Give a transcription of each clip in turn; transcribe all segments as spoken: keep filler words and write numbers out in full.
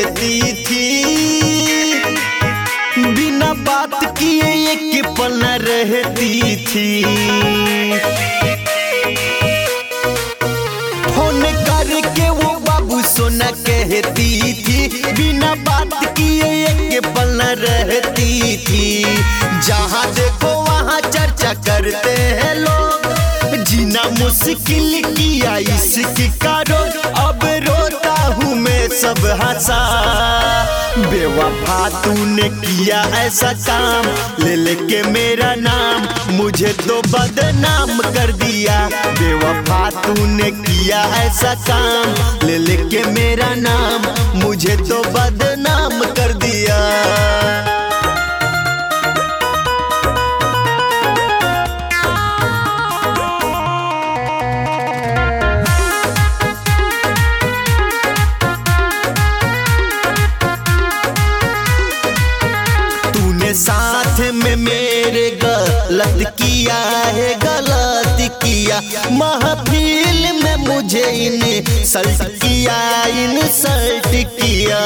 रहती थी, बिना बात किए एक पल न रहती थी। फोन करके वो बाबू सोना कहती थी, बिना बात किए एक पल न रहती थी। जहाँ देखो वहाँ चर्चा करते हैं लोग, जीना मुश्किल किया इसकी कारो। अब रोता हूँ मैं सब हंसा, बेवफा तूने किया ऐसा काम, ले लेके मेरा नाम मुझे तो बदनाम कर दिया। बेवफा तूने किया ऐसा काम, ले लेके मेरा नाम मुझे तो बदनाम कर दिया। साथ में मेरे गलत किया है, गलत किया। महफिल में मुझे इनसल्ट किया, इनसल्ट किया।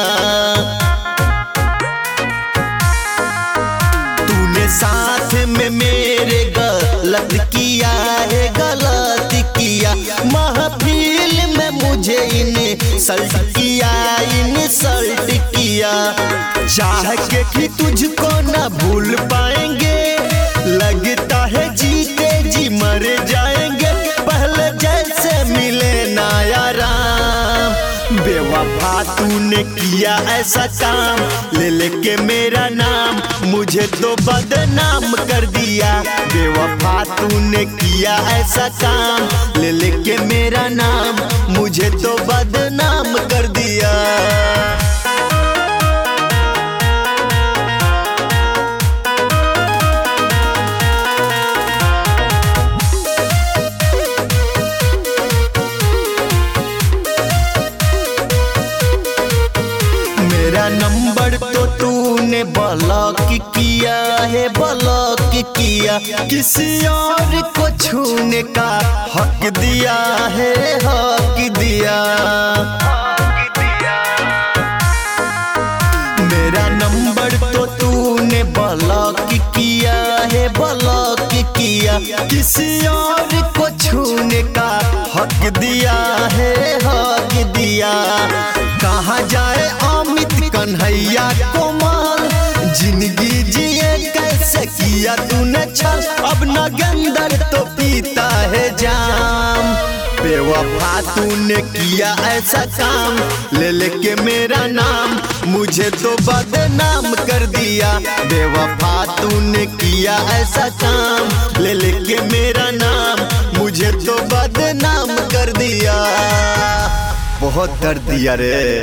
तूने साथ में मेरे गलत किया है, गलत किया। महफिल में मुझे इनसल्ट किया, इनसल्ट किया। चाह के कि तुझको न भूल पाएंगे, लगता है जीते जी मर जाएंगे। पहले जैसे मिले ना याराम, बेवफा तूने किया ऐसा काम, ले लेके मेरा नाम मुझे तो बदनाम कर दिया। बेवफा तूने किया ऐसा काम, ले लेके मेरा नाम मुझे तो बदनाम कर दिया। मेरा नंबर तो तूने ब्लॉक किया है, ब्लॉक किया। किसी और को छूने का हक दिया है, हक दिया। मेरा नंबर तो तूने ब्लॉक किया है, ब्लॉक किया। किसी और को छूने का हक दिया है, हक दिया। कहाँ जाए अमित कन्हैया कोमल, जिंदगी जिए कैसे किया तूने छल। अब नागेंद्र तो पीता है जाम, बेवफा तूने किया ऐसा काम, ले लेके मेरा नाम मुझे तो बदनाम कर दिया। बेवफा तूने किया ऐसा काम, ले लेके मेरा नाम मुझे तो बदनाम कर दिया। बहुत दर्द दिया रे।